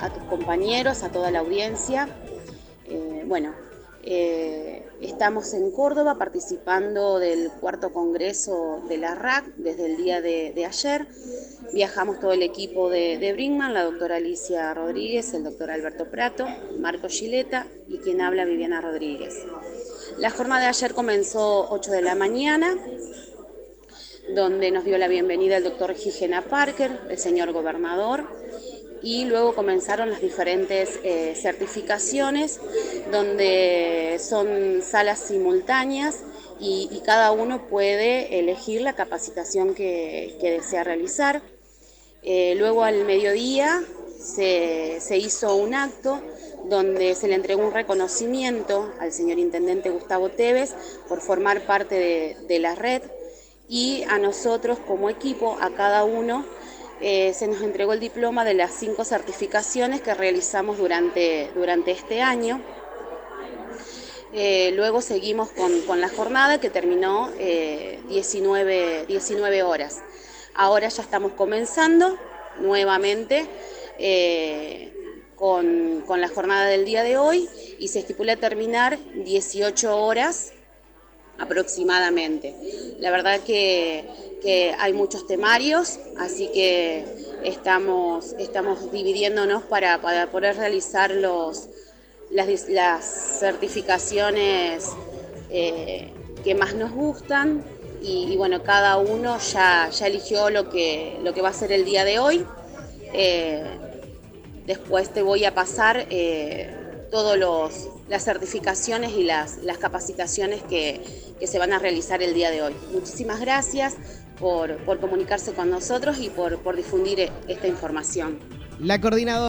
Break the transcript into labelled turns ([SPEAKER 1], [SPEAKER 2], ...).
[SPEAKER 1] a tus compañeros, a toda la audiencia. Estamos en Córdoba participando del 4º Congreso de la RAC desde el día de ayer. Viajamos todo el equipo de Brinkmann, la doctora Alicia Rodríguez, el doctor Alberto Prato, Marco Gileta y quien habla Viviana Rodríguez. La jornada de ayer comenzó 8 de la mañana, donde nos dio la bienvenida el doctor Gigena Parker, el señor gobernador, y luego comenzaron las diferentes certificaciones, donde son salas simultáneas y cada uno puede elegir la capacitación que desea realizar. Luego al mediodía se hizo un acto donde se le entregó un reconocimiento al señor intendente Gustavo Tevez por formar parte de la red, y a nosotros como equipo, a cada uno, se nos entregó el diploma de las 5 certificaciones que realizamos durante este año. Luego seguimos con la jornada que terminó 19 horas. Ahora ya estamos comenzando nuevamente con la jornada del día de hoy y se estipula terminar 18 horas aproximadamente. La verdad que hay muchos temarios, así que estamos dividiéndonos para poder realizar las certificaciones que más nos gustan y bueno, cada uno ya eligió lo que va a ser el día de hoy. Después te voy a pasar todas las certificaciones y las capacitaciones que se van a realizar el día de hoy. Muchísimas gracias por comunicarse con nosotros y por difundir esta información.
[SPEAKER 2] La coordinadora